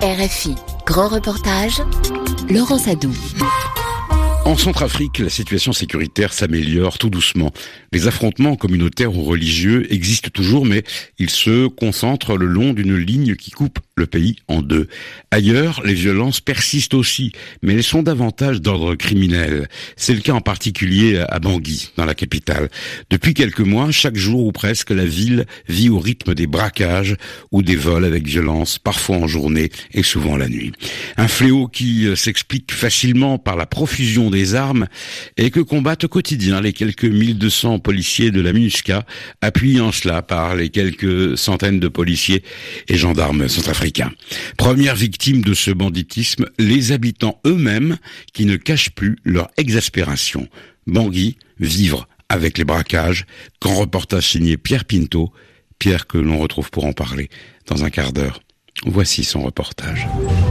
RFI, grand reportage, Laurent Sadou. En Centrafrique, la situation sécuritaire s'améliore tout doucement. Les affrontements communautaires ou religieux existent toujours, mais ils se concentrent le long d'une ligne qui coupe le pays en deux. Ailleurs, les violences persistent aussi, mais elles sont davantage d'ordre criminel. C'est le cas en particulier à Bangui, dans la capitale. Depuis quelques mois, chaque jour ou presque, la ville vit au rythme des braquages ou des vols avec violence, parfois en journée et souvent la nuit. Un fléau qui s'explique facilement par la profusion des armes et que combattent au quotidien les quelques 1200 policiers de la MINUSCA, appuyant cela par les quelques centaines de policiers et gendarmes centrafricains. Première victime de ce banditisme, les habitants eux-mêmes qui ne cachent plus leur exaspération. Bangui, vivre avec les braquages. Grand reportage signé Pierre Pinto. Pierre que l'on retrouve pour en parler dans un quart d'heure. Voici son reportage.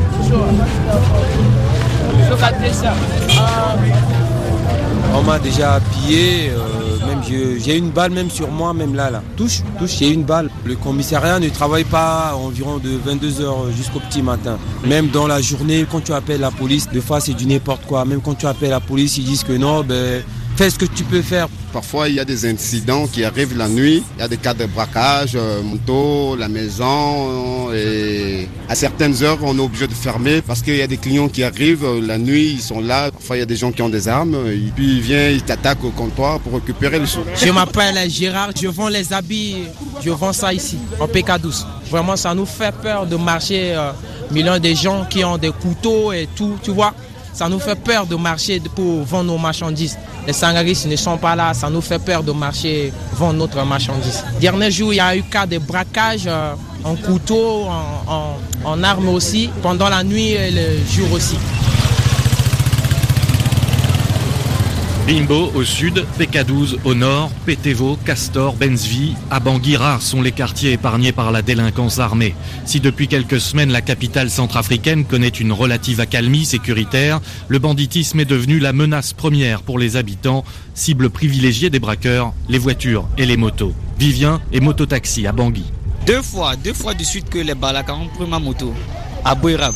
On m'a déjà pillé, même j'ai une balle même sur moi, même là. Touche, j'ai une balle. Le commissariat ne travaille pas environ de 22h jusqu'au petit matin. Même dans la journée, quand tu appelles la police, des fois c'est du n'importe quoi. Même quand tu appelles la police, ils disent que non, fais ce que tu peux faire. Parfois, il y a des incidents qui arrivent la nuit. Il y a des cas de braquage, moto, la maison. Et à certaines heures, on est obligé de fermer parce qu'il y a des clients qui arrivent la nuit, ils sont là. Parfois, il y a des gens qui ont des armes. Et puis, ils viennent, ils t'attaquent au comptoir pour récupérer le sous. Je m'appelle Gérard, je vends les habits. Je vends ça ici, en PK12. Vraiment, ça nous fait peur de marcher. Millions de gens qui ont des couteaux et tout, tu vois. Ça nous fait peur de marcher pour vendre nos marchandises. Les sangaristes ne sont pas là, ça nous fait peur de marcher, vendre notre marchandise. Dernier jour, il y a eu cas de braquage en couteau, en armes aussi, pendant la nuit et le jour aussi. Bimbo au sud, PK12 au nord, Pétévo, Castor, Benzvi, à Bangui, rares sont les quartiers épargnés par la délinquance armée. Si depuis quelques semaines la capitale centrafricaine connaît une relative accalmie sécuritaire, le banditisme est devenu la menace première pour les habitants, cible privilégiée des braqueurs, les voitures et les motos. Vivien et mototaxi à Bangui. Deux fois de suite que les Balaka ont pris ma moto. À Boirab.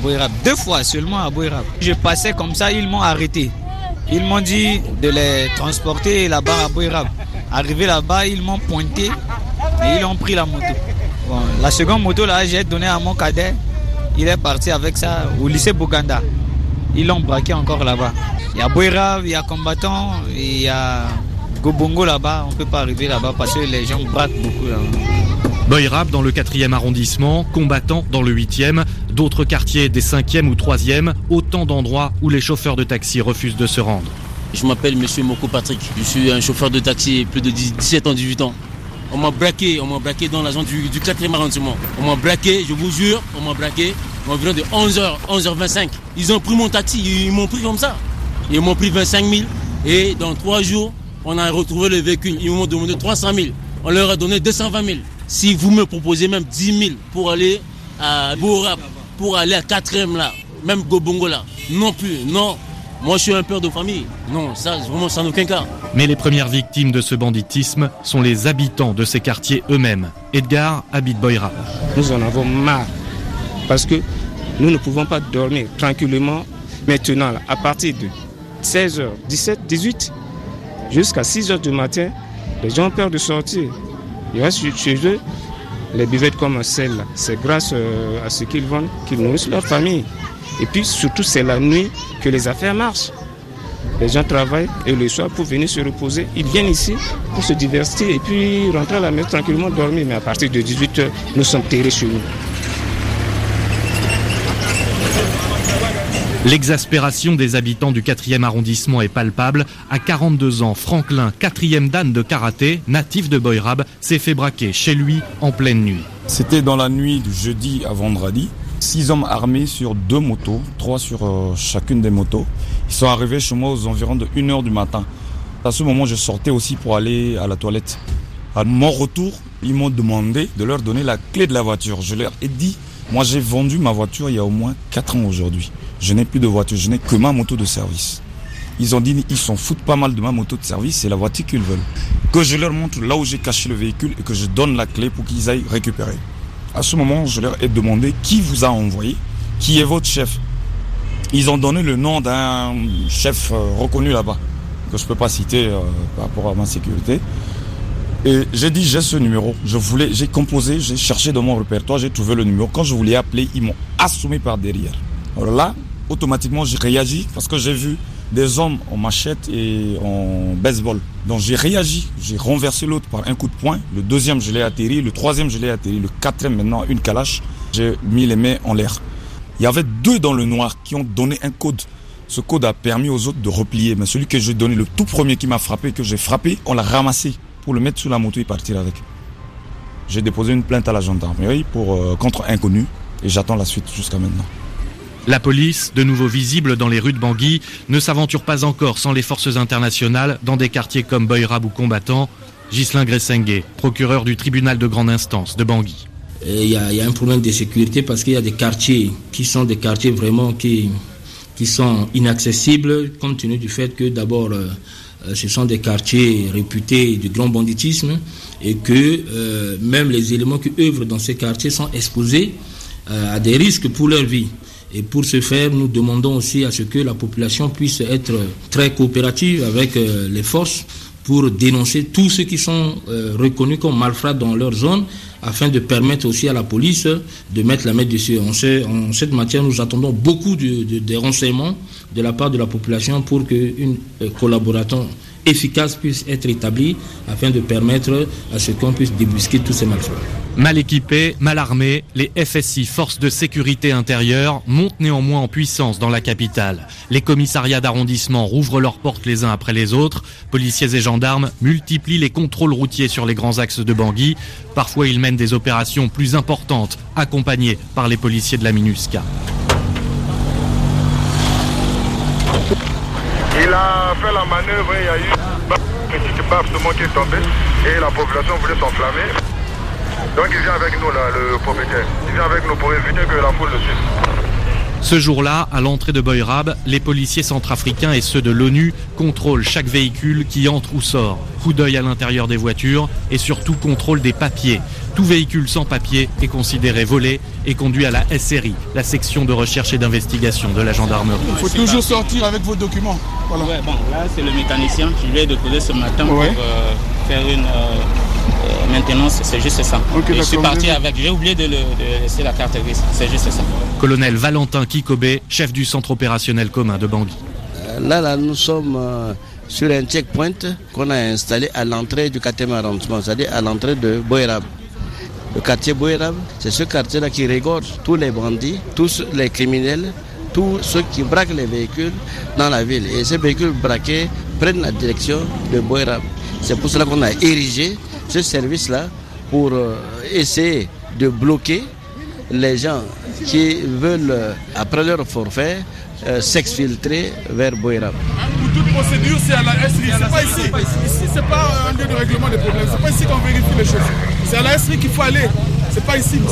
2 fois seulement à Boirab. Je passais comme ça, ils m'ont arrêté. Ils m'ont dit de les transporter là-bas à Boirab. Arrivé là-bas, ils m'ont pointé et ils ont pris la moto. Bon, la seconde moto, là, j'ai donné à mon cadet. Il est parti avec ça au lycée Boganda. Ils l'ont braqué encore là-bas. Il y a Boirab, il y a Combattant, il y a Gobongo là-bas. On ne peut pas arriver là-bas parce que les gens braquent beaucoup là-bas. Boirab dans le 4e arrondissement, Combattant dans le 8e, d'autres quartiers des 5e ou 3e, autant d'endroits où les chauffeurs de taxi refusent de se rendre. Je m'appelle Monsieur Moko Patrick, je suis un chauffeur de taxi plus de 17 ans, 18 ans. On m'a braqué dans la zone du 4e arrondissement. On m'a braqué, je vous jure, environ de 11h25. Ils ont pris mon taxi, ils m'ont pris comme ça. Ils m'ont pris 25 000 et dans 3 jours, on a retrouvé le véhicule. Ils m'ont demandé 300 000. On leur a donné 220 000. Si vous me proposez même 10 000 pour aller à Boirab, pour aller à 4e là, même Gobongo là, non plus, non. Moi je suis un père de famille. Non, ça vraiment ça n'a aucun cas. Mais les premières victimes de ce banditisme sont les habitants de ces quartiers eux-mêmes. Edgar habite Boirab. Nous en avons marre parce que nous ne pouvons pas dormir tranquillement maintenant là, à partir de 16h, 17, 18 jusqu'à 6h du matin. Les gens ont peur de sortir. Ils restent chez eux. Les buvettes comme celle-là, c'est grâce à ce qu'ils vendent qu'ils nourrissent leur famille. Et puis surtout, c'est la nuit que les affaires marchent. Les gens travaillent et le soir, pour venir se reposer, ils viennent ici pour se divertir et puis rentrer à la maison tranquillement dormir. Mais à partir de 18h, nous sommes terrés chez nous. L'exaspération des habitants du 4e arrondissement est palpable. À 42 ans, Franklin, 4e dan de karaté, natif de Boirab, s'est fait braquer chez lui en pleine nuit. C'était dans la nuit du jeudi à vendredi. 6 hommes armés sur 2 motos, 3 sur chacune des motos. Ils sont arrivés chez moi aux environs de 1h du matin. À ce moment, je sortais aussi pour aller à la toilette. À mon retour, ils m'ont demandé de leur donner la clé de la voiture. Je leur ai dit, moi j'ai vendu ma voiture il y a au moins 4 ans aujourd'hui. Je n'ai plus de voiture, je n'ai que ma moto de service. Ils ont dit, ils s'en foutent pas mal de ma moto de service, c'est la voiture qu'ils veulent. Que je leur montre là où j'ai caché le véhicule et que je donne la clé pour qu'ils aillent récupérer. À ce moment, je leur ai demandé qui vous a envoyé, qui est votre chef. Ils ont donné le nom d'un chef reconnu là-bas, que je ne peux pas citer par rapport à ma sécurité. Et j'ai dit, j'ai ce numéro. J'ai composé, j'ai cherché dans mon répertoire, j'ai trouvé le numéro. Quand je voulais appeler, ils m'ont assommé par derrière. Alors là, automatiquement, j'ai réagi parce que j'ai vu des hommes en machette et en baseball. Donc j'ai réagi, j'ai renversé l'autre par un coup de poing. Le deuxième, je l'ai atterri. Le troisième, je l'ai atterri. Le quatrième, maintenant, une calache. J'ai mis les mains en l'air. Il y avait 2 dans le noir qui ont donné un code. Ce code a permis aux autres de replier. Mais celui que j'ai donné, le tout premier qui m'a frappé, que j'ai frappé, on l'a ramassé pour le mettre sous la moto et partir avec. J'ai déposé une plainte à la gendarmerie contre inconnu et j'attends la suite jusqu'à maintenant. La police, de nouveau visible dans les rues de Bangui, ne s'aventure pas encore sans les forces internationales dans des quartiers comme Boyrab ou Combattant. Ghislain Gressengue, procureur du tribunal de grande instance de Bangui. Il y a un problème de sécurité parce qu'il y a des quartiers qui sont des quartiers vraiment qui sont inaccessibles compte tenu du fait que d'abord ce sont des quartiers réputés du grand banditisme et que même les éléments qui œuvrent dans ces quartiers sont exposés à des risques pour leur vie. Et pour ce faire, nous demandons aussi à ce que la population puisse être très coopérative avec les forces pour dénoncer tous ceux qui sont reconnus comme malfrats dans leur zone afin de permettre aussi à la police de mettre la main dessus. En cette matière, nous attendons beaucoup de renseignements de la part de la population pour qu'une collaboration efficace puisse être établie afin de permettre à ce qu'on puisse débusquer tous ces malfrats. Mal équipés, mal armés, les FSI, forces de sécurité intérieure, montent néanmoins en puissance dans la capitale. Les commissariats d'arrondissement rouvrent leurs portes les uns après les autres. Policiers et gendarmes multiplient les contrôles routiers sur les grands axes de Bangui. Parfois, ils mènent des opérations plus importantes, accompagnés par les policiers de la MINUSCA. Il a fait la manœuvre, il y a eu une petite baffe qui est tombée et la population voulait s'enflammer. Donc il vient avec nous là, le propriétaire. Il vient avec nous pour éviter que la foule le suive. Ce jour-là, à l'entrée de Boyrab, les policiers centrafricains et ceux de l'ONU contrôlent chaque véhicule qui entre ou sort. Coup d'œil à l'intérieur des voitures et surtout contrôle des papiers. Tout véhicule sans papier est considéré volé et conduit à la SRI, la section de recherche et d'investigation de la gendarmerie. Il faut toujours sortir avec vos documents. Voilà. Ouais, bon, là c'est le mécanicien qui lui a déposé ce matin pour faire une maintenance, c'est juste ça. Okay, je suis parti avec, j'ai oublié de laisser la carte grise, c'est juste ça. Colonel Valentin Kikobé, chef du centre opérationnel commun de Bangui. Là, nous sommes sur un checkpoint qu'on a installé à l'entrée du 4e arrondissement, c'est-à-dire à l'entrée de Boyrab. Le quartier Boyrab, c'est ce quartier-là qui regorge tous les bandits, tous les criminels, tous ceux qui braquent les véhicules dans la ville. Et ces véhicules braqués prennent la direction de Boyrab. C'est pour cela qu'on a érigé ce service-là pour essayer de bloquer les gens qui veulent, après leur forfait, s'exfiltrer vers Boyrab. Toute procédure, c'est à la SRI, c'est pas ici. Ici, c'est pas un lieu de règlement des problèmes. C'est pas ici qu'on vérifie les choses. C'est à la SRI qu'il faut aller. C'est pas ici.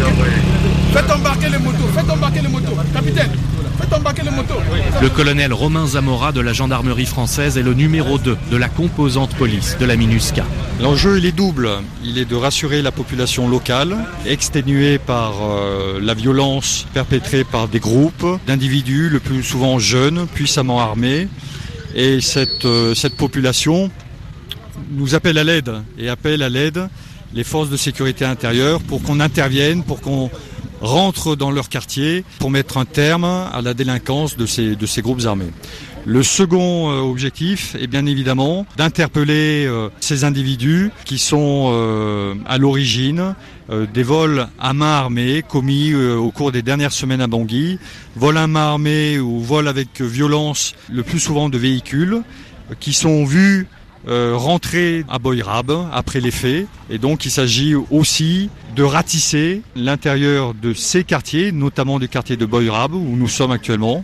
Faites embarquer les motos. Capitaine, faites embarquer les motos. Le colonel Romain Zamora de la gendarmerie française est le numéro 2 de la composante police de la MINUSCA. L'enjeu, il est double. Il est de rassurer la population locale, exténuée par la violence perpétrée par des groupes d'individus, le plus souvent jeunes, puissamment armés. Et cette population nous appelle à l'aide et appelle à l'aide les forces de sécurité intérieure pour qu'on intervienne, pour qu'on rentre dans leur quartier, pour mettre un terme à la délinquance de ces groupes armés. Le second objectif est bien évidemment d'interpeller ces individus qui sont à l'origine des vols à main armée commis au cours des dernières semaines à Bangui, vols à main armée ou vols avec violence, le plus souvent de véhicules, qui sont vus rentrer à Boyrab après les faits. Et donc il s'agit aussi de ratisser l'intérieur de ces quartiers, notamment du quartier de Boyrab où nous sommes actuellement,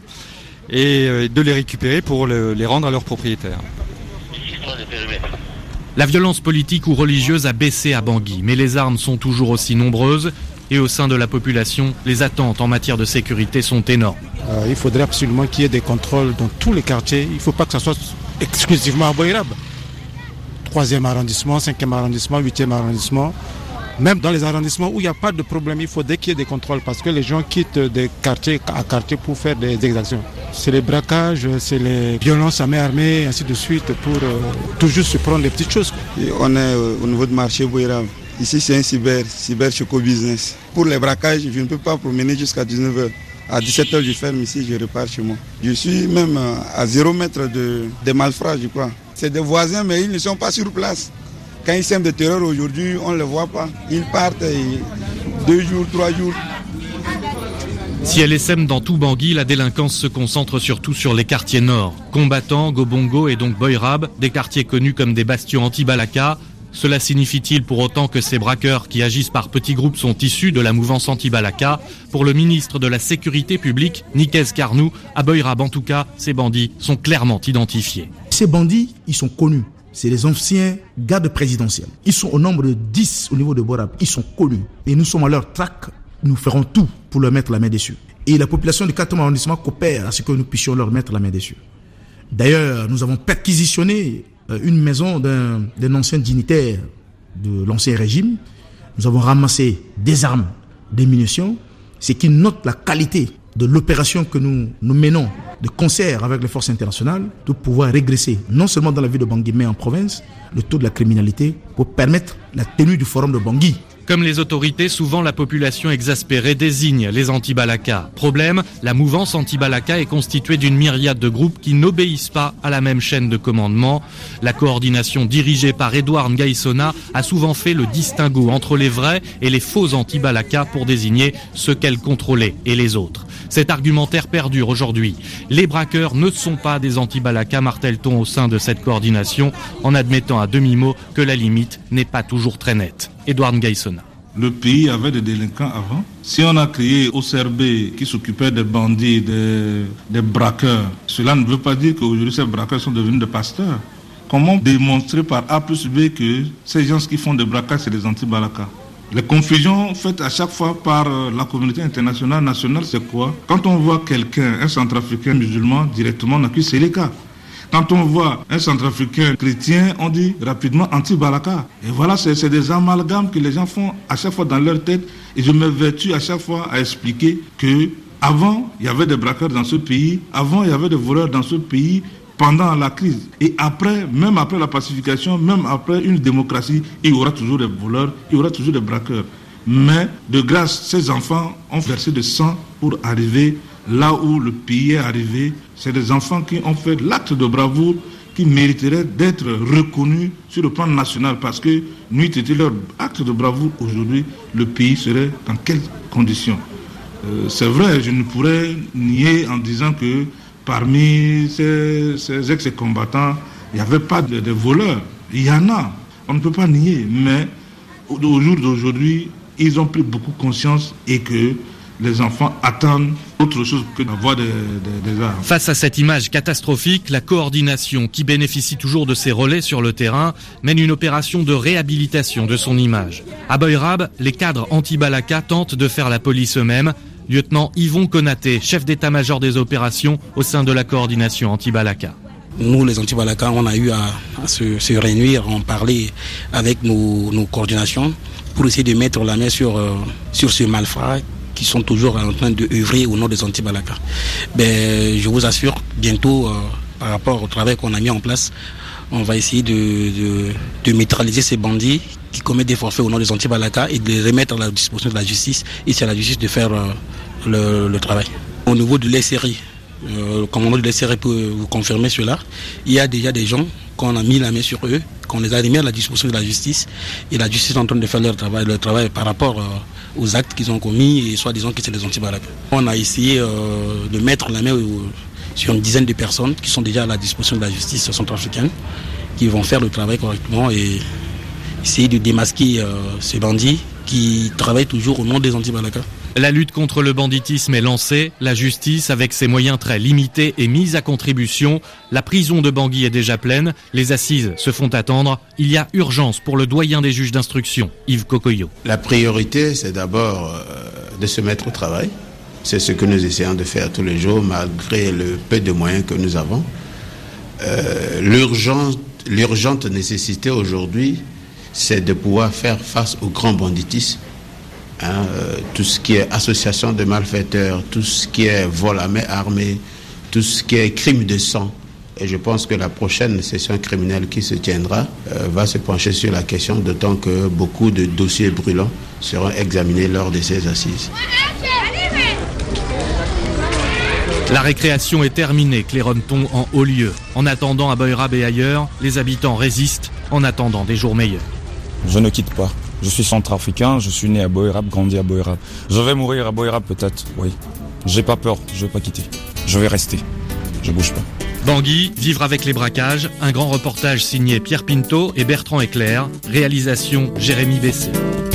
et de les récupérer pour les rendre à leurs propriétaires. La violence politique ou religieuse a baissé à Bangui, mais les armes sont toujours aussi nombreuses et au sein de la population, les attentes en matière de sécurité sont énormes. Il faudrait absolument qu'il y ait des contrôles dans tous les quartiers. Il ne faut pas que ça soit exclusivement à Boyrab. 3e arrondissement, 5e arrondissement, 8e arrondissement. Même dans les arrondissements où il n'y a pas de problème, il faut dès qu'il y ait des contrôles parce que les gens quittent des quartiers à quartier pour faire des exactions. C'est les braquages, c'est les violences à main armée, ainsi de suite, pour toujours se prendre les petites choses. Et on est au niveau du marché Boïrab. Ici, c'est un cyber choco business. Pour les braquages, je ne peux pas promener jusqu'à 19h. À 17h, je ferme ici, je repars chez moi. Je suis même à 0 mètre des malfrats, je crois. C'est des voisins, mais ils ne sont pas sur place. Quand ils sèment de terreur aujourd'hui, on ne les voit pas. Ils partent 2 jours, 3 jours. Si elle essaime dans tout Bangui, la délinquance se concentre surtout sur les quartiers nord. Combattants, Gobongo et donc Boïrab, des quartiers connus comme des bastions anti-Balaka. Cela signifie-t-il pour autant que ces braqueurs qui agissent par petits groupes sont issus de la mouvance anti-Balaka? Pour le ministre de la Sécurité publique, Nikez Carnou, à Boïrab en tout cas, ces bandits sont clairement identifiés. Ces bandits, ils sont connus. C'est les anciens gardes présidentiels. Ils sont au nombre de 10 au niveau de Boïrab. Ils sont connus. Et nous sommes à leur traque. Nous ferons tout pour leur mettre la main dessus. Et la population du 4e arrondissement coopère à ce que nous puissions leur mettre la main dessus. D'ailleurs, nous avons perquisitionné une maison d'un ancien dignitaire de l'ancien régime. Nous avons ramassé des armes, des munitions, ce qui note la qualité de l'opération que nous menons de concert avec les forces internationales pour pouvoir régresser, non seulement dans la ville de Bangui, mais en province, le taux de la criminalité pour permettre la tenue du forum de Bangui. Comme les autorités, souvent la population exaspérée désigne les anti-Balaka. Problème, la mouvance anti-Balaka est constituée d'une myriade de groupes qui n'obéissent pas à la même chaîne de commandement. La coordination dirigée par Edouard Ngaïsona a souvent fait le distinguo entre les vrais et les faux anti-Balaka pour désigner ceux qu'elle contrôlait et les autres. Cet argumentaire perdure aujourd'hui. Les braqueurs ne sont pas des anti-Balaka, martèle-t-on au sein de cette coordination, en admettant à demi-mot que la limite n'est pas toujours très nette. Edouard Ngaïsona. Le pays avait des délinquants avant. Si on a créé OCRB qui s'occupait des bandits, des braqueurs, cela ne veut pas dire qu'aujourd'hui ces braqueurs sont devenus des pasteurs. Comment démontrer par A plus B que ces gens qui font des braquages, c'est des anti-Balaka? Les confusions faites à chaque fois par la communauté internationale, nationale, c'est quoi? Quand on voit quelqu'un, un centrafricain musulman, directement on accuse Séléka. Quand on voit un centrafricain chrétien, on dit rapidement anti-Balaka. Et voilà, c'est des amalgames que les gens font à chaque fois dans leur tête. Et je m'évertue à chaque fois à expliquer que avant, il y avait des braqueurs dans ce pays. Avant, il y avait des voleurs dans ce pays pendant la crise. Et après, même après la pacification, même après une démocratie, il y aura toujours des voleurs, il y aura toujours des braqueurs. Mais de grâce, ces enfants ont versé du sang pour arriver là où le pays est arrivé. C'est des enfants qui ont fait l'acte de bravoure qui mériteraient d'être reconnus sur le plan national parce que n'eût été leur acte de bravoure aujourd'hui, le pays serait dans quelles conditions? C'est vrai, je ne pourrais nier en disant que parmi ces ex-combattants, il n'y avait pas de voleurs. Il y en a, on ne peut pas nier, mais au jour d'aujourd'hui, ils ont pris beaucoup conscience et que les enfants attendent autre chose que d'avoir des armes. Face à cette image catastrophique, la coordination, qui bénéficie toujours de ses relais sur le terrain, mène une opération de réhabilitation de son image. À Boïrab, les cadres anti-Balaka tentent de faire la police eux-mêmes. Lieutenant Yvon Konaté, chef d'état-major des opérations au sein de la coordination anti-Balaka. Nous, les anti-Balaka, on a eu à se réunir, en parler avec nos coordinations pour essayer de mettre la main sur ce malfrat qui sont toujours en train de œuvrer au nom des anti-Balaka. Je vous assure, bientôt, par rapport au travail qu'on a mis en place, on va essayer de neutraliser ces bandits qui commettent des forfaits au nom des anti-Balaka et de les remettre à la disposition de la justice. Et c'est à la justice de faire le travail. Au niveau de l'SRI, le commandant de l'SRI peut vous confirmer cela. Il y a déjà des gens qu'on a mis la main sur eux, qu'on les a remis à la disposition de la justice. Et la justice est en train de faire leur travail par rapport aux actes qu'ils ont commis et soi-disant que c'est des anti-Balaka. On a essayé de mettre la main sur une dizaine de personnes qui sont déjà à la disposition de la justice centrafricaine, qui vont faire le travail correctement et essayer de démasquer ces bandits qui travaillent toujours au nom des anti-Balaka. La lutte contre le banditisme est lancée. La justice, avec ses moyens très limités, est mise à contribution. La prison de Bangui est déjà pleine. Les assises se font attendre. Il y a urgence pour le doyen des juges d'instruction, Yves Kokoyo. La priorité, c'est d'abord de se mettre au travail. C'est ce que nous essayons de faire tous les jours, malgré le peu de moyens que nous avons. L'urgente nécessité aujourd'hui, c'est de pouvoir faire face au grand banditisme. Tout ce qui est association de malfaiteurs, tout ce qui est vol à main armée, tout ce qui est crime de sang. Et je pense que la prochaine session criminelle qui se tiendra va se pencher sur la question, d'autant que beaucoup de dossiers brûlants seront examinés lors de ces assises. La récréation est terminée, claironne-t-on en haut lieu. En attendant à Boïrab et ailleurs, les habitants résistent en attendant des jours meilleurs. Je ne quitte pas. Je suis centrafricain, je suis né à Boïrab, grandi à Boïrab. Je vais mourir à Boïrab peut-être, oui. J'ai pas peur, je vais pas quitter. Je vais rester. Je bouge pas. Bangui, vivre avec les braquages, un grand reportage signé Pierre Pinto et Bertrand Eclair, réalisation Jérémy Bessé.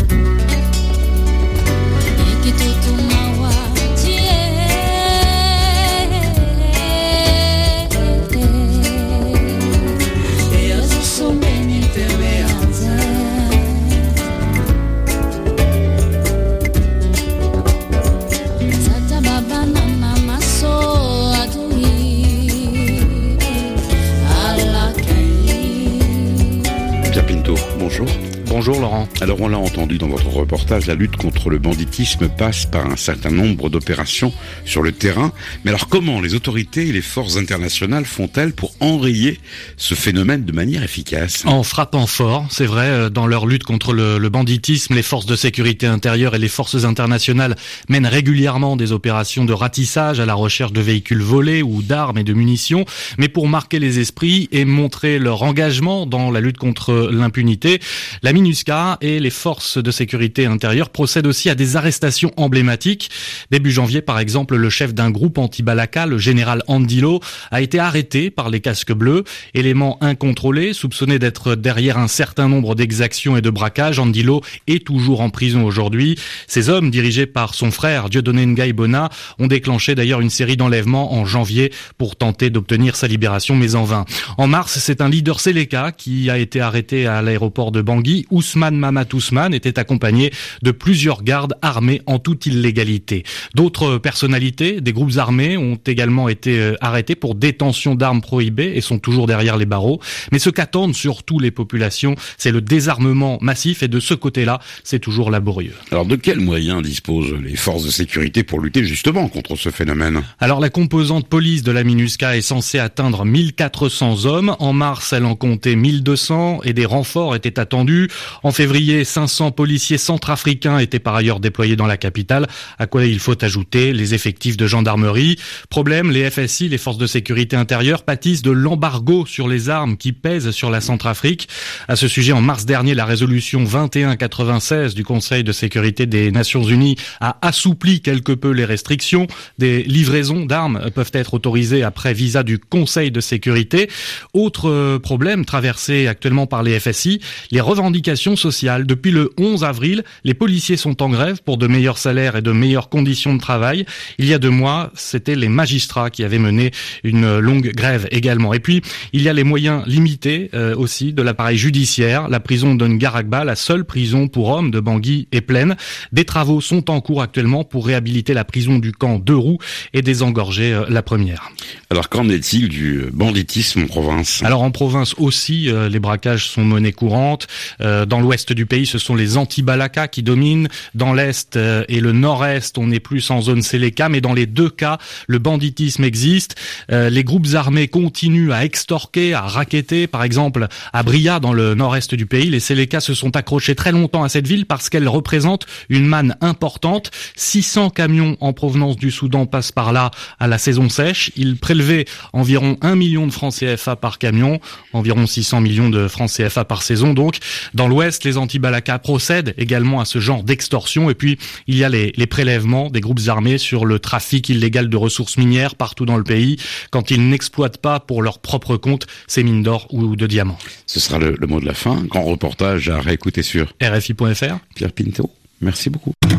Bonjour Laurent. Alors on l'a entendu dans votre reportage, la lutte contre le banditisme passe par un certain nombre d'opérations sur le terrain. Mais alors comment les autorités et les forces internationales font-elles pour enrayer ce phénomène de manière efficace ? En frappant fort, c'est vrai, dans leur lutte contre le banditisme, les forces de sécurité intérieure et les forces internationales mènent régulièrement des opérations de ratissage à la recherche de véhicules volés ou d'armes et de munitions. Mais pour marquer les esprits et montrer leur engagement dans la lutte contre l'impunité, la MINUSCA et les forces de sécurité intérieure procèdent aussi à des arrestations emblématiques. Début janvier, par exemple, le chef d'un groupe anti-Balaka, le général Andilo, a été arrêté par les casques bleus. Élément incontrôlé, soupçonné d'être derrière un certain nombre d'exactions et de braquages, Andilo est toujours en prison aujourd'hui. Ces hommes, dirigés par son frère Dieudonné Ngaï Bona, ont déclenché d'ailleurs une série d'enlèvements en janvier pour tenter d'obtenir sa libération, mais en vain. En mars, c'est un leader Séléka qui a été arrêté à l'aéroport de Bangui. Ousmane Mamat Ousmane était accompagné de plusieurs gardes armés en toute illégalité. D'autres personnalités des groupes armés ont également été arrêtés pour détention d'armes prohibées et sont toujours derrière les barreaux. Mais ce qu'attendent surtout les populations, c'est le désarmement massif et de ce côté-là, c'est toujours laborieux. Alors de quels moyens disposent les forces de sécurité pour lutter justement contre ce phénomène ? Alors la composante police de la MINUSCA est censée atteindre 1400 hommes. En mars, elle en comptait 1200 et des renforts étaient attendus. En février, 500 policiers centrafricains étaient par ailleurs déployés dans la capitale, à quoi il faut ajouter les effectifs de gendarmerie. Problème, les FSI, les forces de sécurité intérieure, pâtissent de l'embargo sur les armes qui pèsent sur la Centrafrique. À ce sujet, en mars dernier, la résolution 2196 du Conseil de sécurité des Nations Unies a assoupli quelque peu les restrictions. Des livraisons d'armes peuvent être autorisées après visa du Conseil de sécurité. Autre problème traversé actuellement par les FSI, les revendications sociales. Depuis le 11 avril, les policiers sont en grève pour de meilleurs salaires et de meilleures conditions de travail. Il y a 2 mois, c'était les magistrats qui avaient mené une longue grève également. Et puis, il y a les moyens limités aussi de l'appareil judiciaire. La prison de Ngaragba, la seule prison pour hommes de Bangui, est pleine. Des travaux sont en cours actuellement pour réhabiliter la prison du camp de Roux et désengorger la première. Alors qu'en est-il du banditisme en province ? Alors en province aussi, les braquages sont monnaie courante. Dans l'ouest du pays, ce sont les anti-Balaka qui dominent. Dans l'est et le nord-est, on n'est plus en zone Séléka, mais dans les 2 cas, le banditisme existe. Les groupes armés continuent à extorquer, à racketter. Par exemple, à Bria, dans le nord-est du pays, les Sélékas se sont accrochés très longtemps à cette ville parce qu'elle représente une manne importante. 600 camions en provenance du Soudan passent par là à la saison sèche. Ils prélevaient environ 1 million de francs CFA par camion, environ 600 millions de francs CFA par saison donc. Dans l'ouest, les anti-Balaka procèdent également à ce genre d'extorsion. Et puis, il y a les prélèvements des groupes armés sur le trafic illégal de ressources minières partout dans le pays, quand ils n'exploitent pas pour leur propre compte ces mines d'or ou de diamants. Ce sera le mot de la fin. Grand reportage à réécouter sur RFI.fr. Pierre Pinto, merci beaucoup.